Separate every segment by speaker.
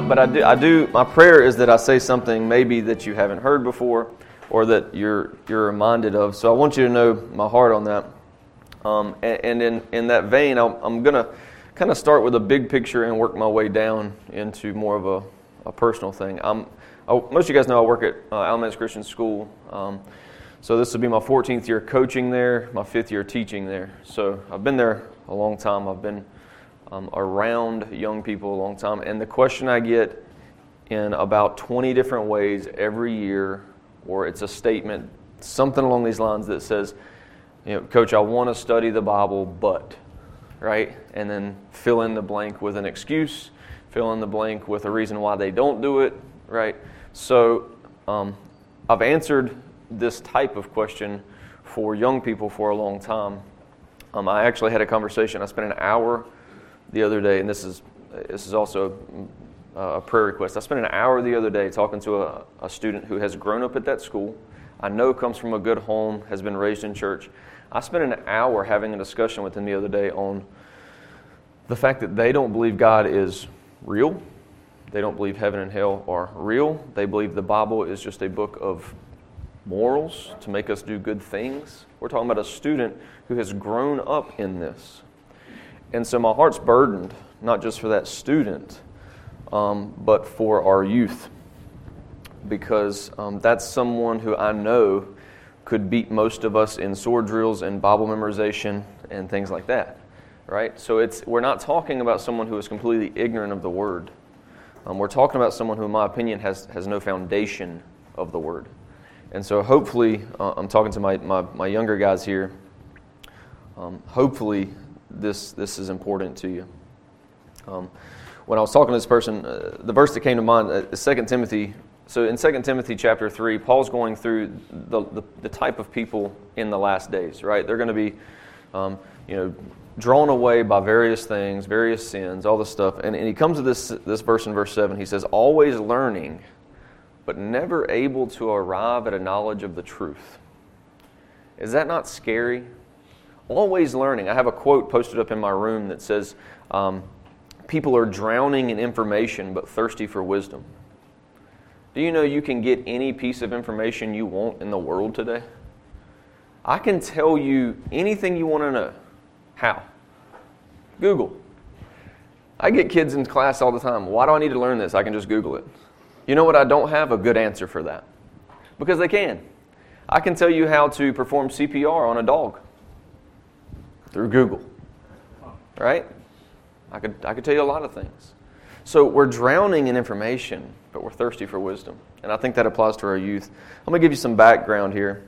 Speaker 1: but I do. My prayer is that I say something maybe that you haven't heard before, or that you're reminded of. So I want you to know my heart on that. And in that vein, I'm going to kind of start with a big picture and work my way down into more of a personal thing. Most of you guys know I work at Alamance Christian School. So this will be my 14th year coaching there, my 5th year teaching there. So I've been there a long time. I've been around young people a long time. And the question I get in about 20 different ways every year, or it's a statement, something along these lines that says, Coach, I want to study the Bible, but, right? And then fill in the blank with an excuse, fill in the blank with a reason why they don't do it, right? So I've answered this type of question for young people for a long time. I actually had a conversation. I spent an hour the other day, and this is also a prayer request. I spent an hour the other day talking to a student who has grown up at that school. I know comes from a good home, has been raised in church. I spent an hour having a discussion with him the other day on the fact that they don't believe God is real. They don't believe heaven and hell are real. They believe the Bible is just a book of morals to make us do good things. We're talking about a student who has grown up in this. And so my heart's burdened, not just for that student, but for our youth. Because that's someone who I know could beat most of us in sword drills and Bible memorization and things like that, right? So we're not talking about someone who is completely ignorant of the Word. We're talking about someone who, in my opinion, has no foundation of the Word. And so hopefully, I'm talking to my younger guys here, hopefully this is important to you. When I was talking to this person, the verse that came to mind is 2 Timothy. So in 2 Timothy chapter 3, Paul's going through the type of people in the last days, right? They're going to be, drawn away by various things, various sins, all this stuff. And he comes to this verse in verse 7. He says, always learning, but never able to arrive at a knowledge of the truth. Is that not scary? Always learning. I have a quote posted up in my room that says, people are drowning in information but thirsty for wisdom. Do you know you can get any piece of information you want in the world today? I can tell you anything you want to know. How? Google. I get kids in class all the time. Why do I need to learn this? I can just Google it. You know what? I don't have a good answer for that. Because they can. I can tell you how to perform CPR on a dog through Google. Right? I could tell you a lot of things. So we're drowning in information, but we're thirsty for wisdom. And I think that applies to our youth. I'm going to give you some background here,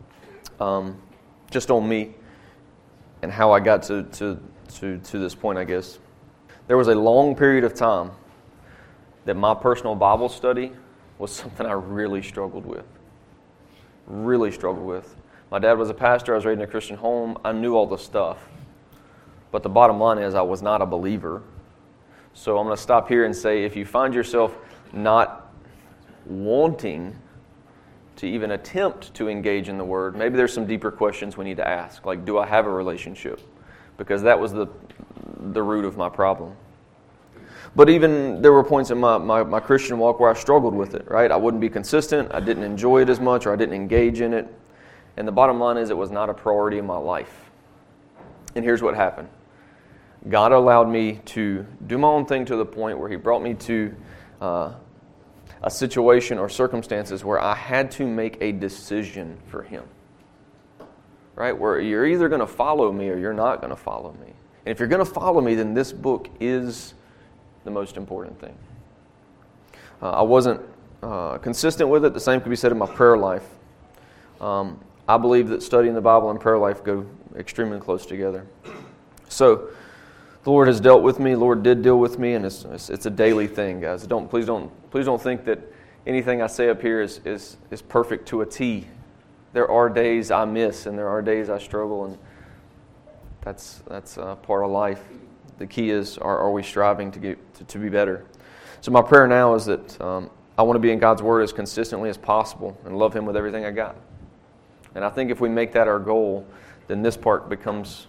Speaker 1: just on me and how I got to this point, I guess. There was a long period of time that my personal Bible study was something I really struggled with. Really struggled with. My dad was a pastor. I was raised in a Christian home. I knew all the stuff. But the bottom line is I was not a believer. So I'm going to stop here and say, if you find yourself not wanting to even attempt to engage in the Word, maybe there's some deeper questions we need to ask. Like, do I have a relationship? Because that was the root of my problem. But even there were points in my Christian walk where I struggled with it, right? I wouldn't be consistent. I didn't enjoy it as much, or I didn't engage in it. And the bottom line is it was not a priority in my life. And here's what happened. God allowed me to do my own thing to the point where He brought me to a situation or circumstances where I had to make a decision for Him. Right? Where you're either going to follow me or you're not going to follow me. And if you're going to follow me, then this book is the most important thing. I wasn't consistent with it. The same could be said in my prayer life. I believe that studying the Bible and prayer life go extremely close together. So, the Lord has dealt with me. The Lord did deal with me, and it's a daily thing, guys. Please don't think that anything I say up here is perfect to a T. There are days I miss, and there are days I struggle, and that's part of life. The key is, are we striving to be better? So my prayer now is that I want to be in God's Word as consistently as possible and love Him with everything I got. And I think if we make that our goal, then this part becomes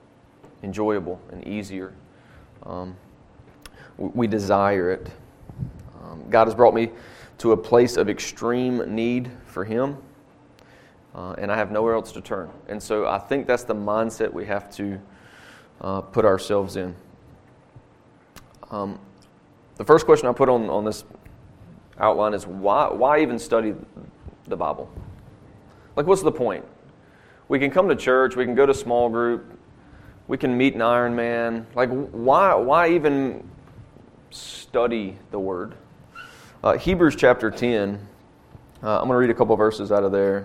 Speaker 1: enjoyable and easier. We desire it. God has brought me to a place of extreme need for Him, and I have nowhere else to turn. And so I think that's the mindset we have to put ourselves in. The first question I put on this outline is why even study the Bible? Like, what's the point? We can come to church, we can go to small group, we can meet an Ironman. Like, why even study the Word? Hebrews chapter 10, I'm going to read a couple verses out of there.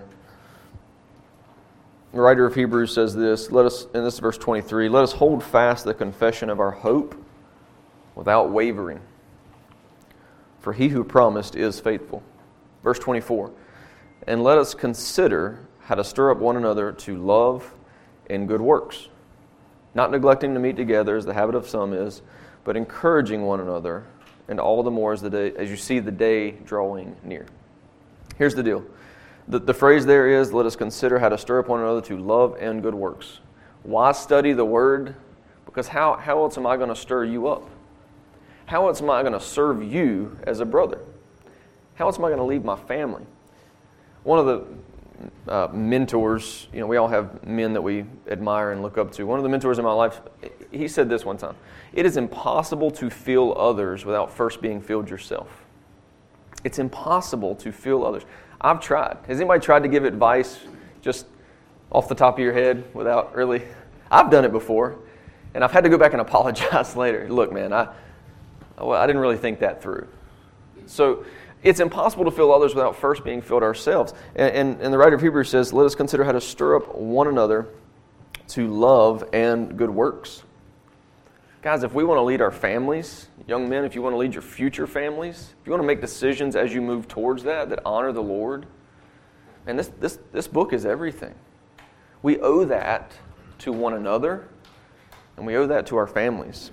Speaker 1: The writer of Hebrews says this, and this is verse 23, "Let us hold fast the confession of our hope without wavering. For He who promised is faithful." Verse 24, "And let us consider how to stir up one another to love and good works, not neglecting to meet together as the habit of some is, but encouraging one another, and all the more as you see the day drawing near." Here's the deal. The phrase there is, let us consider how to stir up one another to love and good works. Why study the Word? Because how else am I going to stir you up? How else am I going to serve you as a brother? How else am I going to lead my family? One of the mentors, we all have men that we admire and look up to. One of the mentors in my life, he said this one time, "It is impossible to feel others without first being filled yourself." It's impossible to feel others. I've tried. Has anybody tried to give advice just off the top of your head without really? I've done it before, and I've had to go back and apologize later. Look, man, I didn't really think that through. So it's impossible to fill others without first being filled ourselves. And the writer of Hebrews says, let us consider how to stir up one another to love and good works. Guys, if we want to lead our families, young men, if you want to lead your future families, if you want to make decisions as you move towards that honor the Lord, and this book is everything. We owe that to one another, and we owe that to our families.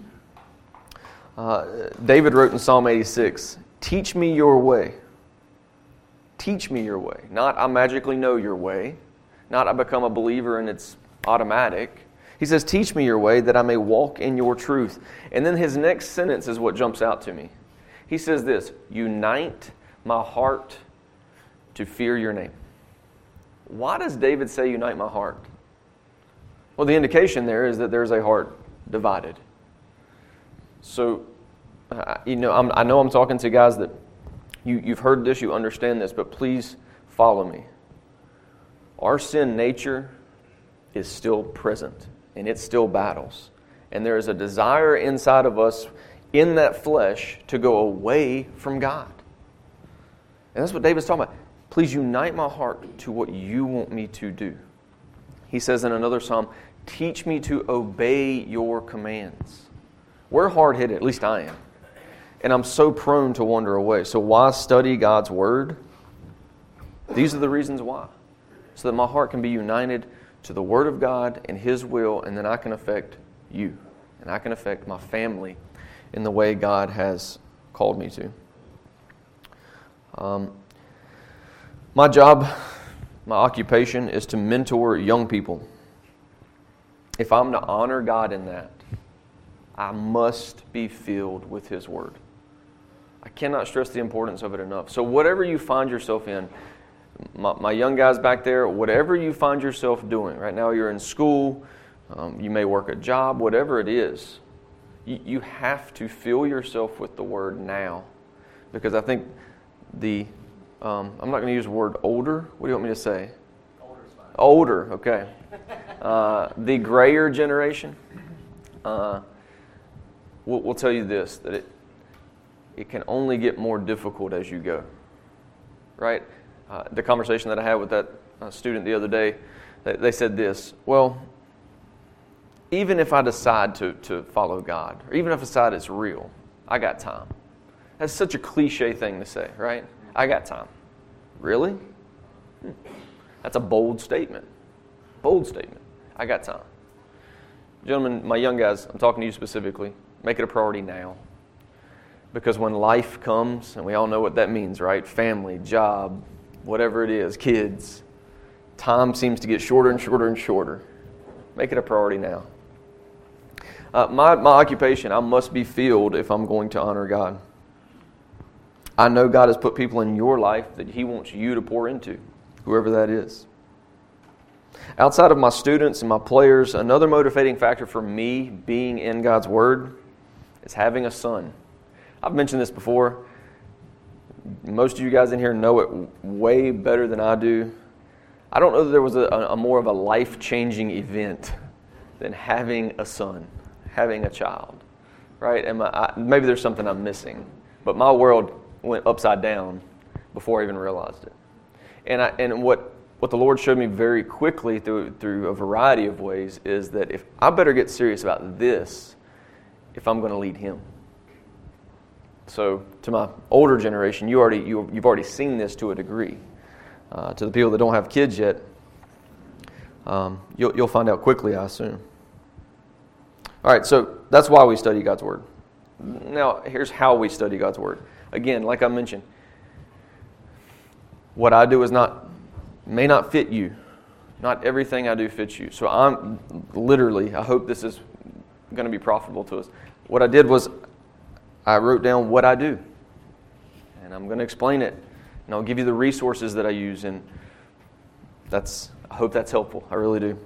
Speaker 1: David wrote in Psalm 86, "Teach me your way. Teach me your way." Not I magically know your way. Not I become a believer and it's automatic. He says, "Teach me your way that I may walk in your truth." And then his next sentence is what jumps out to me. He says this, "Unite my heart to fear your name." Why does David say unite my heart? Well, the indication there is that there's a heart divided. So, I know I'm talking to guys that you've heard this, you understand this, but please follow me. Our sin nature is still present, and it still battles. And there is a desire inside of us in that flesh to go away from God. And that's what David's talking about. Please unite my heart to what you want me to do. He says in another psalm, "Teach me to obey your commands." We're hard-headed, at least I am. And I'm so prone to wander away. So why study God's Word? These are the reasons why. So that my heart can be united to the Word of God and His will, and then I can affect you. And I can affect my family in the way God has called me to. My job, my occupation is to mentor young people. If I'm to honor God in that, I must be filled with His Word. I cannot stress the importance of it enough. So whatever you find yourself in, my young guys back there, whatever you find yourself doing, right now you're in school, you may work a job, whatever it is, you have to fill yourself with the Word now. Because I think I'm not going to use the word older. What do you want me to say?
Speaker 2: Older's fine.
Speaker 1: Older, okay. The grayer generation, we'll tell you this, that it can only get more difficult as you go, right? The conversation that I had with that student the other day, they said this, well, even if I decide to follow God, or even if I decide it's real, I got time. That's such a cliche thing to say, right? I got time. Really? That's a bold statement. Bold statement. I got time. Gentlemen, my young guys, I'm talking to you specifically. Make it a priority now. Because when life comes, and we all know what that means, right? Family, job, whatever it is, kids, time seems to get shorter and shorter and shorter. Make it a priority now. My occupation, I must be filled if I'm going to honor God. I know God has put people in your life that He wants you to pour into, whoever that is. Outside of my students and my players, another motivating factor for me being in God's Word is having a son. I've mentioned this before. Most of you guys in here know it way better than I do. I don't know that there was a more of a life-changing event than having a son, having a child, right? And maybe there's something I'm missing, but my world went upside down before I even realized it. And what the Lord showed me very quickly through a variety of ways is that if I better get serious about this if I'm going to lead Him. So to my older generation, you've already seen this to a degree. To the people that don't have kids yet, you'll find out quickly, I assume. All right, so that's why we study God's Word. Now, here's how we study God's Word. Again, like I mentioned, what I do may not fit you. Not everything I do fits you. So I hope this is going to be profitable to us. What I did was I wrote down what I do. And I'm going to explain it. And I'll give you the resources that I use. And I hope that's helpful. I really do.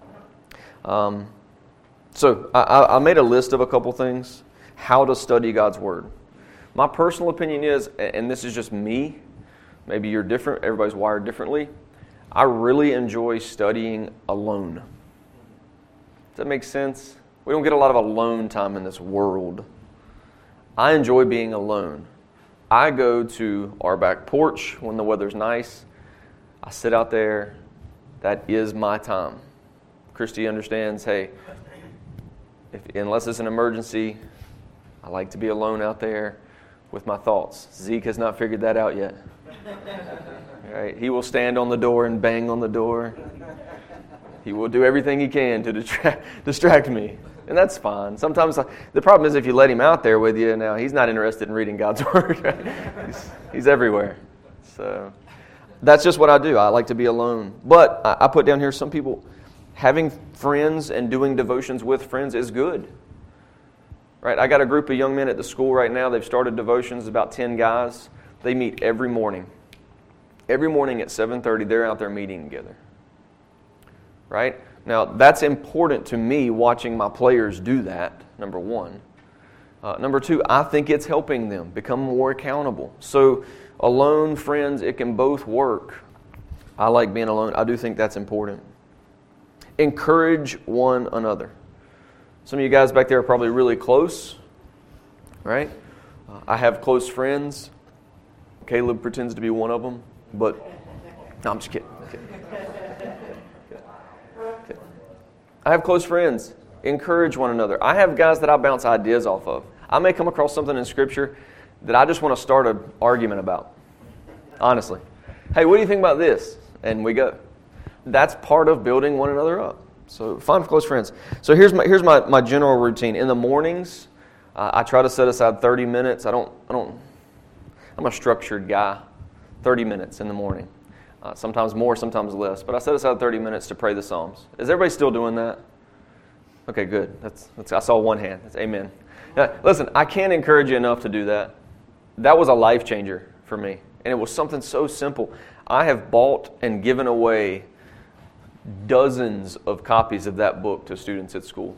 Speaker 1: So I made a list of a couple things. How to study God's Word. My personal opinion is, and this is just me, maybe you're different, everybody's wired differently, I really enjoy studying alone. Does that make sense? We don't get a lot of alone time in this world. I enjoy being alone. I go to our back porch when the weather's nice. I sit out there. That is my time. Christy understands, hey, unless it's an emergency, I like to be alone out there with my thoughts. Zeke has not figured that out yet. Right? He will stand on the door and bang on the door. He will do everything he can to distract me. And that's fine. Sometimes the problem is if you let him out there with you, now he's not interested in reading God's Word. Right? He's everywhere. So that's just what I do. I like to be alone. But I put down here some people, having friends and doing devotions with friends is good. Right? I got a group of young men at the school right now. They've started devotions, about 10 guys. They meet every morning. Every morning at 7:30, they're out there meeting together. Right? Now, that's important to me, watching my players do that, number one. Number two, I think it's helping them become more accountable. So, alone, friends, it can both work. I like being alone. I do think that's important. Encourage one another. Some of you guys back there are probably really close, right? I have close friends. Caleb pretends to be one of them, but no, I'm just kidding. I have close friends. Encourage one another. I have guys that I bounce ideas off of. I may come across something in Scripture that I just want to start an argument about. Honestly. Hey, what do you think about this? And we go. That's part of building one another up. So find close friends. So here's my general routine. In the mornings, I try to set aside 30 minutes. I'm a structured guy. 30 minutes in the morning. Sometimes more, sometimes less. But I set aside 30 minutes to pray the Psalms. Is everybody still doing that? Okay, good. I saw one hand. That's amen. Now, listen, I can't encourage you enough to do that. That was a life changer for me. And it was something so simple. I have bought and given away dozens of copies of that book to students at school.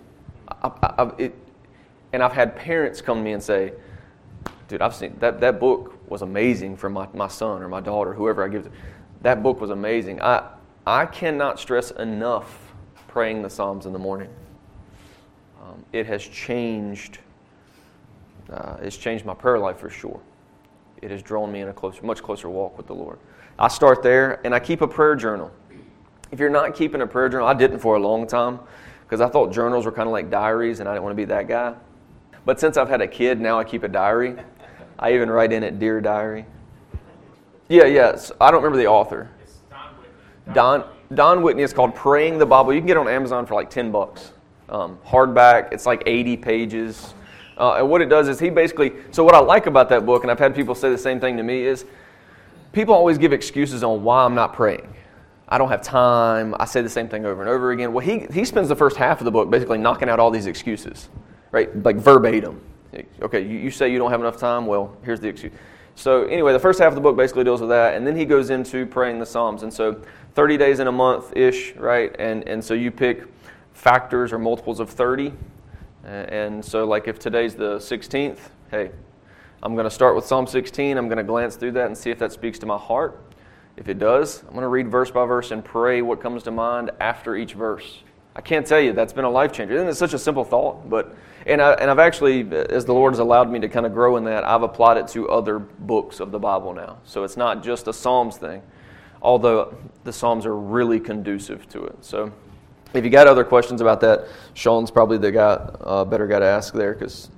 Speaker 1: And I've had parents come to me and say, dude, I've seen that book was amazing for my son or my daughter, whoever I give it to. That book was amazing. I cannot stress enough praying the Psalms in the morning. It has changed. It's changed my prayer life for sure. It has drawn me in a much closer walk with the Lord. I start there, and I keep a prayer journal. If you're not keeping a prayer journal, I didn't for a long time because I thought journals were kind of like diaries, and I didn't want to be that guy. But since I've had a kid, now I keep a diary. I even write in it, Dear Diary. Yes. I don't remember the author.
Speaker 2: It's Don Whitney.
Speaker 1: Don Whitney is called Praying the Bible. You can get it on Amazon for like $10. Hardback. It's like 80 pages. And what it does is so what I like about that book, and I've had people say the same thing to me, is people always give excuses on why I'm not praying. I don't have time. I say the same thing over and over again. Well, he spends the first half of the book basically knocking out all these excuses, right? Like verbatim. Okay, you say you don't have enough time? Well, here's the excuse. So anyway, the first half of the book basically deals with that, and then he goes into praying the Psalms. And so 30 days in a month-ish, right? And so you pick factors or multiples of 30. And so like if today's the 16th, hey, I'm going to start with Psalm 16. I'm going to glance through that and see if that speaks to my heart. If it does, I'm going to read verse by verse and pray what comes to mind after each verse. I can't tell you, that's been a life changer. And it's such a simple thought, but I've actually, as the Lord has allowed me to kind of grow in that, I've applied it to other books of the Bible now. So it's not just a Psalms thing, although the Psalms are really conducive to it. So if you got other questions about that, Sean's probably the guy, better guy to ask there, because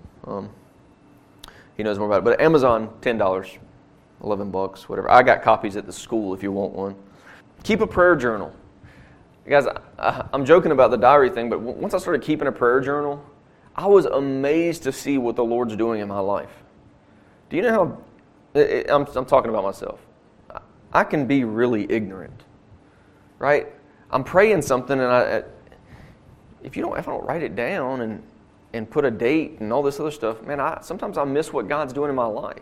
Speaker 1: he knows more about it. But Amazon, $10, $11, whatever. I got copies at the school if you want one. Keep a prayer journal. Guys, I'm joking about the diary thing, but once I started keeping a prayer journal, I was amazed to see what the Lord's doing in my life. Do you know how, I'm talking about myself. I can be really ignorant, right? I'm praying something, and if I don't write it down and put a date and all this other stuff, man, sometimes I miss what God's doing in my life.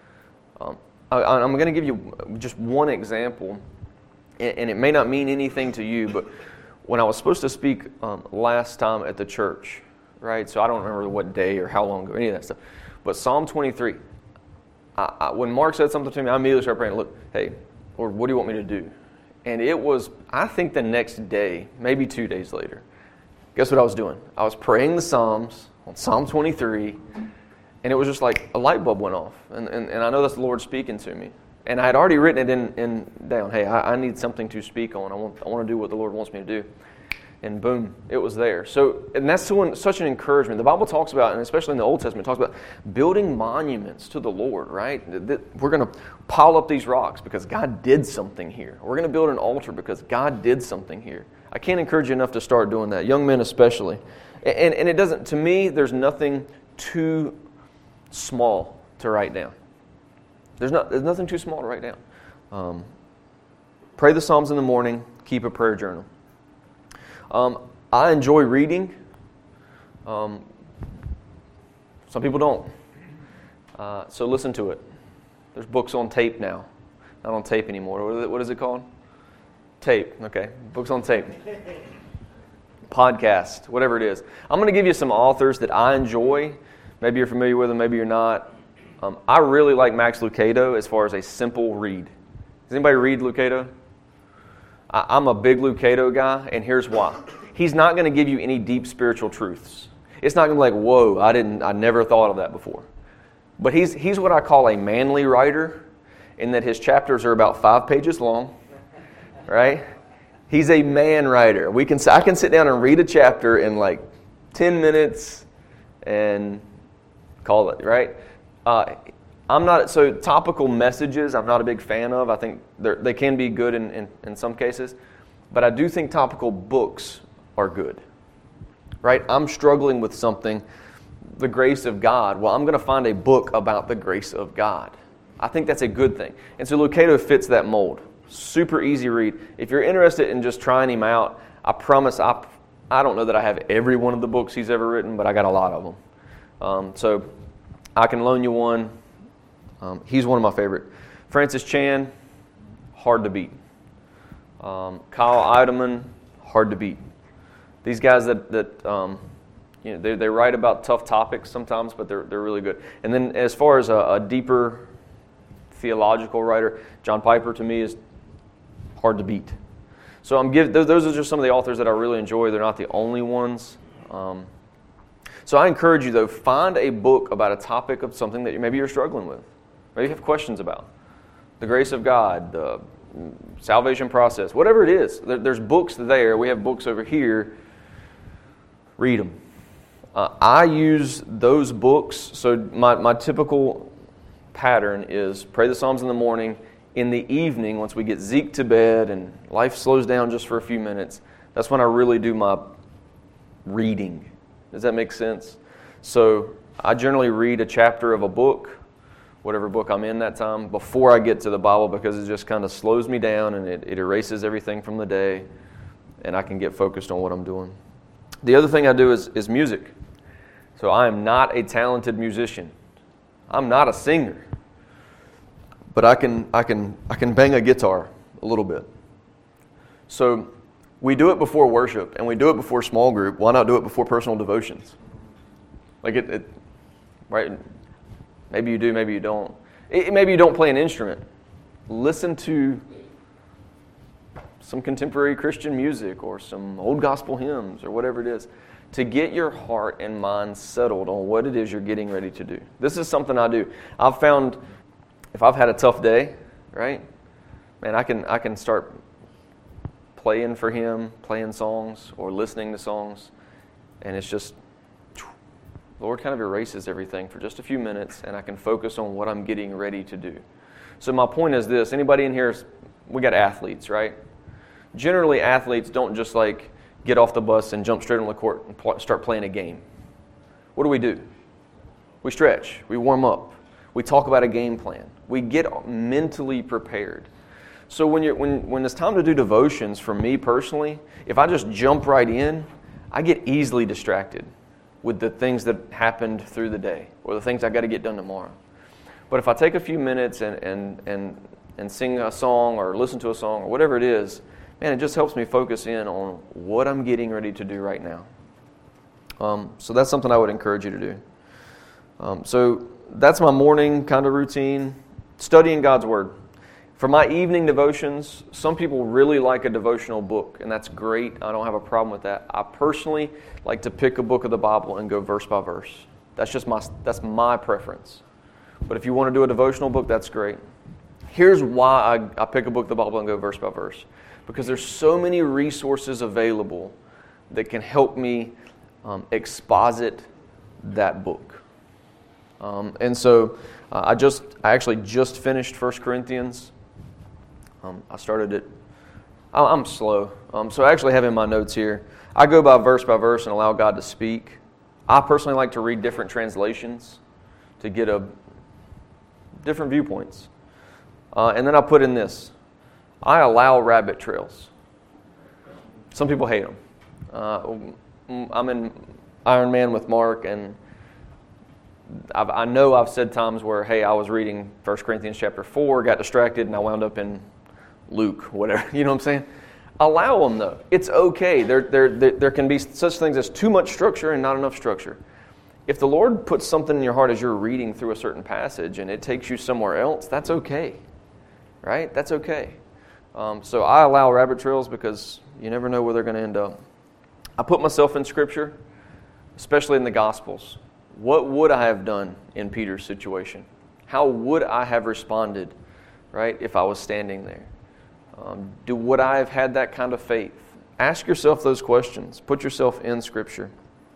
Speaker 1: I'm going to give you just one example, and it may not mean anything to you, but when I was supposed to speak last time at the church, right? So I don't remember what day or how long ago, any of that stuff. But Psalm 23, when Mark said something to me, I immediately started praying, look, hey, Lord, what do you want me to do? And it was, I think the next day, maybe 2 days later, guess what I was doing? I was praying the Psalms on Psalm 23, and it was just like a light bulb went off. And I know that's the Lord speaking to me. And I had already written it down. Hey, I need something to speak on. I want to do what the Lord wants me to do. And boom, it was there. So, and that's such an encouragement. The Bible talks about, and especially in the Old Testament, talks about building monuments to the Lord, right? We're going to pile up these rocks because God did something here. We're going to build an altar because God did something here. I can't encourage you enough to start doing that, young men especially. And it doesn't, to me, there's nothing too small to write down. There's nothing too small to write down. Pray the Psalms in the morning. Keep a prayer journal. I enjoy reading. Some people don't. So listen to it. There's books on tape now. Not on tape anymore. What is it called? Tape. Okay. Books on tape. Podcast. Whatever it is. I'm going to give you some authors that I enjoy. Maybe you're familiar with them. Maybe you're not. I really like Max Lucado as far as a simple read. Does anybody read Lucado? I'm a big Lucado guy, and here's why. He's not going to give you any deep spiritual truths. It's not going to be like, whoa, I never thought of that before. But he's what I call a manly writer, in that his chapters are about 5 pages long, right? He's a man writer. I can sit down and read a chapter in like 10 minutes and call it, right? So topical messages I'm not a big fan of. I think they can be good in some cases. But I do think topical books are good. Right? I'm struggling with something, the grace of God. Well, I'm going to find a book about the grace of God. I think that's a good thing. And so Lucado fits that mold. Super easy read. If you're interested in just trying him out, I promise I don't know that I have every one of the books he's ever written, but I got a lot of them. So I can loan you one. He's one of my favorite. Francis Chan, hard to beat. Kyle Idleman, hard to beat. These guys that they write about tough topics sometimes, but they're really good. And then as far as a deeper theological writer, John Piper to me is hard to beat. So those are just some of the authors that I really enjoy. They're not the only ones. So I encourage you, though, find a book about a topic of something that maybe you're struggling with. Maybe you have questions about. The grace of God, the salvation process, whatever it is. There's books there. We have books over here. Read them. I use those books. So my typical pattern is pray the Psalms in the morning. In the evening, once we get Zeke to bed and life slows down just for a few minutes, that's when I really do my reading. Does that make sense? So I generally read a chapter of a book, whatever book I'm in that time, before I get to the Bible, because it just kind of slows me down and it erases everything from the day, and I can get focused on what I'm doing. The other thing I do is music. So I am not a talented musician. I'm not a singer. but I can bang a guitar a little bit. So we do it before worship, and we do it before small group. Why not do it before personal devotions? Like it right? Maybe you do, maybe you don't. Maybe you don't play an instrument. Listen to some contemporary Christian music or some old gospel hymns or whatever it is to get your heart and mind settled on what it is you're getting ready to do. This is something I do. I've found if I've had a tough day, right? Man, I can start playing for Him, playing songs or listening to songs, and it's just the Lord kind of erases everything for just a few minutes, and I can focus on what I'm getting ready to do. So my point is this. Anybody in here, we got athletes, right? Generally, athletes don't just like get off the bus and jump straight on the court and start playing a game. What do? We stretch. We warm up. We talk about a game plan. We get mentally prepared. So when it's time to do devotions, for me personally, if I just jump right in, I get easily distracted with the things that happened through the day or the things I got to get done tomorrow. But if I take a few minutes and sing a song or listen to a song or whatever it is, man, it just helps me focus in on what I'm getting ready to do right now. So that's something I would encourage you to do. So that's my morning kind of routine, studying God's Word. For my evening devotions, some people really like a devotional book, and that's great. I don't have a problem with that. I personally like to pick a book of the Bible and go verse by verse. That's my preference. But if you want to do a devotional book, that's great. Here's why I pick a book of the Bible and go verse by verse. Because there's so many resources available that can help me exposit that book. And so I actually just finished 1 Corinthians. I started it. I'm slow. So I actually have in my notes here, I go by verse and allow God to speak. I personally like to read different translations to get different viewpoints. And then I put in this. I allow rabbit trails. Some people hate them. I'm in Iron Man with Mark, and I know I've said times where, hey, I was reading 1 Corinthians chapter 4, got distracted, and I wound up in Luke, whatever. You know what I'm saying? Allow them, though. It's okay. There can be such things as too much structure and not enough structure. If the Lord puts something in your heart as you're reading through a certain passage and it takes you somewhere else, that's okay. Right? That's okay. So I allow rabbit trails because you never know where they're going to end up. I put myself in Scripture, especially in the Gospels. What would I have done in Peter's situation? How would I have responded, right, if I was standing there? Would I have had that kind of faith? Ask yourself those questions. Put yourself in Scripture.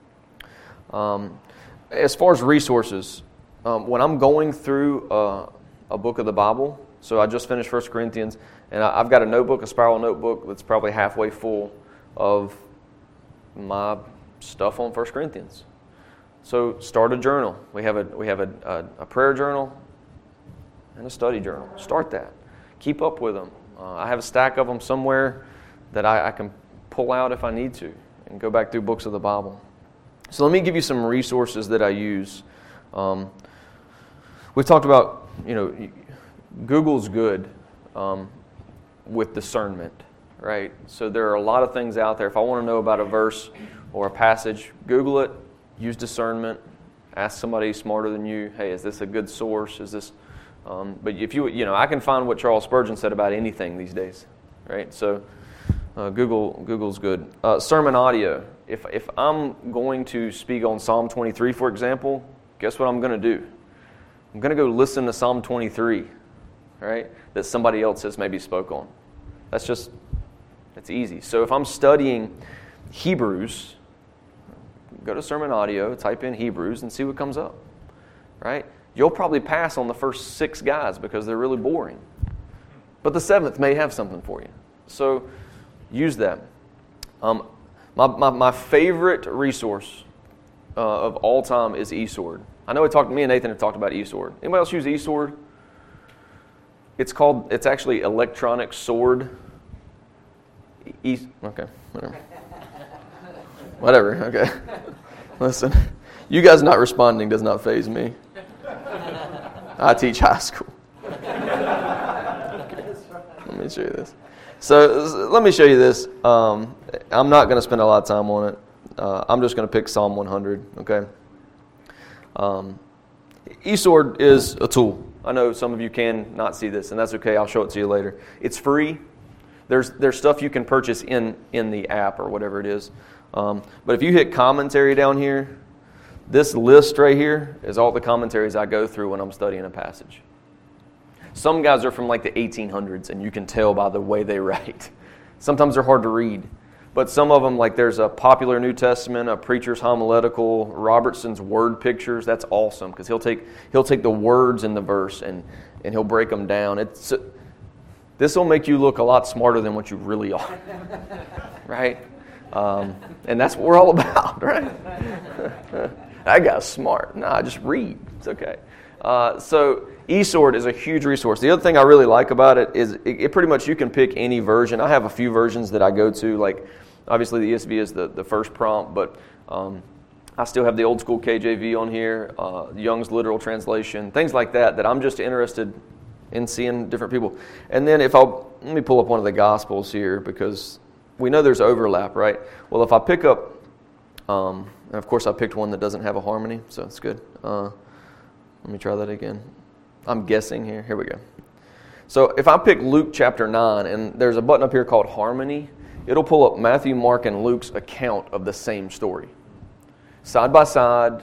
Speaker 1: As far as resources, when I'm going through a book of the Bible, so I just finished 1 Corinthians, and I've got a notebook, a spiral notebook that's probably halfway full of my stuff on 1 Corinthians. So start a journal. We have a prayer journal and a study journal. Start that. Keep up with them. I have a stack of them somewhere that I can pull out if I need to and go back through books of the Bible. So let me give you some resources that I use. We've talked about, Google's good with discernment, right? So there are a lot of things out there. If I want to know about a verse or a passage, Google it, use discernment, ask somebody smarter than you, hey, is this a good source? Is this... but if I can find what Charles Spurgeon said about anything these days, right? So Google's good. Sermon audio. If I'm going to speak on Psalm 23, for example, guess what I'm going to do? I'm going to go listen to Psalm 23, right? That somebody else has maybe spoke on. That's easy. So if I'm studying Hebrews, go to Sermon Audio, type in Hebrews, and see what comes up, right? You'll probably pass on the first 6 guys because they're really boring. But the 7th may have something for you. So use that. My favorite resource of all time is eSword. I know me and Nathan have talked about eSword. Anybody else use eSword? It's actually electronic sword. Okay, whatever. Okay. Listen, you guys not responding does not faze me. I teach high school. me show you this. So let me show you this. I'm not going to spend a lot of time on it. I'm just going to pick Psalm 100, okay? eSword is a tool. I know some of you can not see this, and that's okay. I'll show it to you later. It's free. There's stuff you can purchase in the app or whatever it is. But if you hit commentary down here, this list right here is all the commentaries I go through when I'm studying a passage. Some guys are from like the 1800s, and you can tell by the way they write. Sometimes they're hard to read. But some of them, like there's a Popular New Testament, a Preacher's Homiletical, Robertson's Word Pictures. That's awesome because he'll take the words in the verse and he'll break them down. This will make you look a lot smarter than what you really are, right? And that's what we're all about, right? That guy's smart. Nah, just read. It's okay. So eSword is a huge resource. The other thing I really like about it is it pretty much you can pick any version. I have a few versions that I go to, like obviously the ESV is the first prompt, but I still have the old school KJV on here, Young's literal translation, things like that I'm just interested in seeing different people. And then let me pull up one of the Gospels here because we know there's overlap, right? Well, if I pick up, and of course I picked one that doesn't have a harmony, so it's good. Let me try that again. I'm guessing here. Here we go. So if I pick Luke chapter 9, and there's a button up here called Harmony, it'll pull up Matthew, Mark, and Luke's account of the same story. Side by side,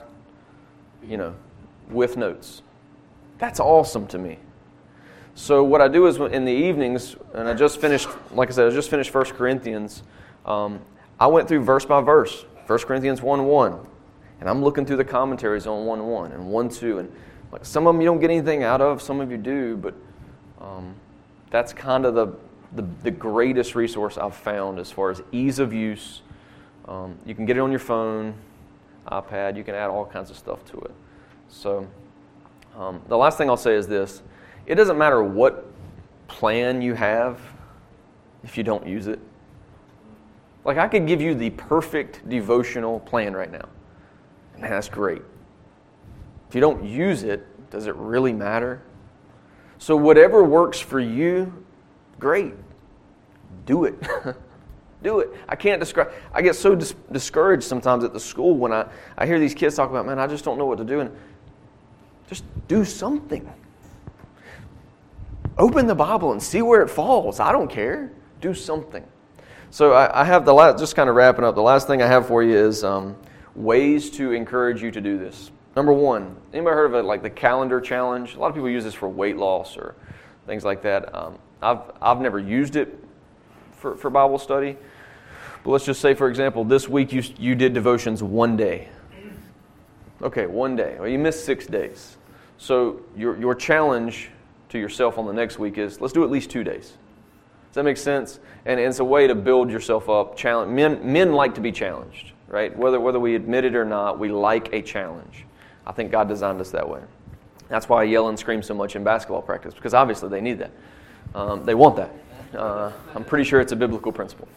Speaker 1: with notes. That's awesome to me. So what I do is in the evenings, and I just finished 1 Corinthians, I went through verse by verse, 1 Corinthians 1:1, and I'm looking through the commentaries on 1:1 and 1:2, and like some of them you don't get anything out of, some of you do, but that's kind of the greatest resource I've found as far as ease of use. You can get it on your phone, iPad, you can add all kinds of stuff to it. So the last thing I'll say is this. It doesn't matter what plan you have if you don't use it. Like I could give you the perfect devotional plan right now. Man, that's great. If you don't use it, does it really matter? So whatever works for you, great. Do it. Do it. I can't describe. I get so discouraged sometimes at the school when I hear these kids talk about, man, I just don't know what to do. And just do something. Open the Bible and see where it falls. I don't care. Do something. So I have just kind of wrapping up, the last thing I have for you is ways to encourage you to do this. Number one, anybody heard of it like the calendar challenge? A lot of people use this for weight loss or things like that. I've never used it for Bible study. But let's just say, for example, this week you did devotions one day. Okay, one day. Well, you missed 6 days. So your challenge to yourself on the next week is, let's do at least 2 days. Does that make sense? And it's a way to build yourself up. Men like to be challenged, right? Whether we admit it or not, we like a challenge. I think God designed us that way. That's why I yell and scream so much in basketball practice, because obviously they need that. They want that. I'm pretty sure it's a biblical principle.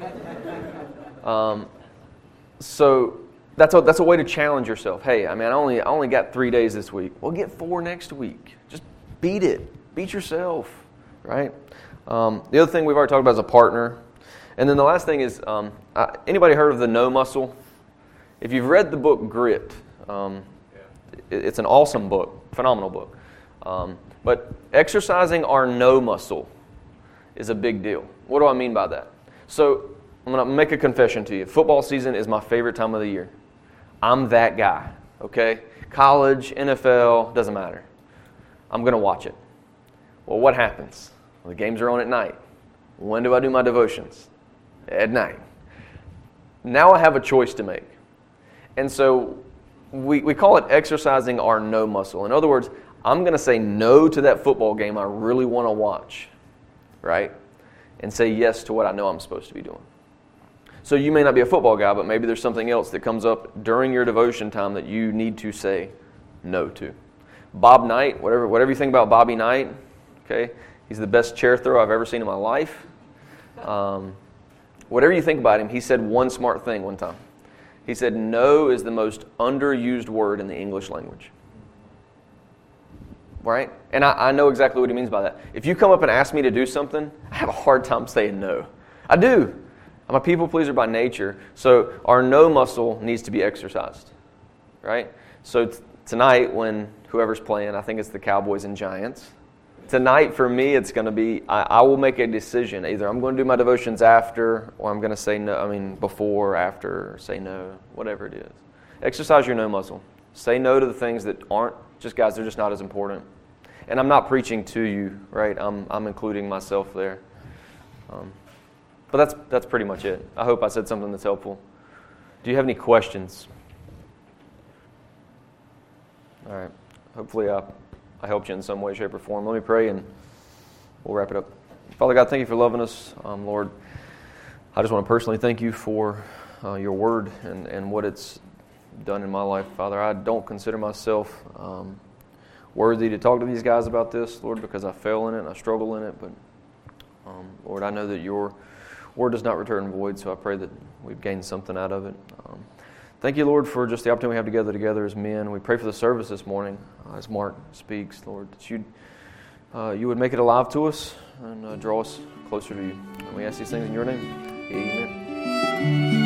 Speaker 1: So that's a way to challenge yourself. Hey, I only got 3 days this week. Well, get 4 next week. Just beat it. Beat yourself, right? The other thing we've already talked about is a partner. And then the last thing is, anybody heard of the No muscle? If you've read the book Grit, it's an awesome book, phenomenal book. But exercising our no muscle is a big deal. What do I mean by that? So I'm going to make a confession to you. Football season is my favorite time of the year. I'm that guy, okay? College, NFL, doesn't matter. I'm going to watch it. Well, what happens? Well, the games are on at night. When do I do my devotions? At night. Now I have a choice to make. And so we call it exercising our no muscle. In other words, I'm going to say no to that football game I really want to watch, right? And say yes to what I know I'm supposed to be doing. So you may not be a football guy, but maybe there's something else that comes up during your devotion time that you need to say no to. Bob Knight, whatever you think about Bobby Knight, okay, he's the best chair thrower I've ever seen in my life. Whatever you think about him, he said one smart thing one time. He said, no is the most underused word in the English language. right? And I know exactly what he means by that. If you come up and ask me to do something, I have a hard time saying no. I do. I'm a people pleaser by nature, so our no muscle needs to be exercised, right? So tonight, when whoever's playing, I think it's the Cowboys and Giants. Tonight, for me, it's going to be, I will make a decision. Either I'm going to do my devotions after, or I'm going to say no, before, after, or say no, whatever it is. Exercise your no muscle. Say no to the things that aren't, guys, they're just not as important. And I'm not preaching to you, right? I'm including myself there. But that's pretty much it. I hope I said something that's helpful. Do you have any questions? All right. Hopefully I helped you in some way, shape, or form. Let me pray and we'll wrap it up. Father God, thank you for loving us. Lord, I just want to personally thank you for your word and what it's done in my life. Father, I don't consider myself worthy to talk to these guys about this, Lord, because I fail in it and I struggle in it. But Lord, I know that your word does not return void, so I pray that we've gained something out of it. Thank you, Lord, for just the opportunity we have together as men. We pray for the service this morning as Mark speaks, Lord, that you would make it alive to us and draw us closer to you. And we ask these things in your name. Amen.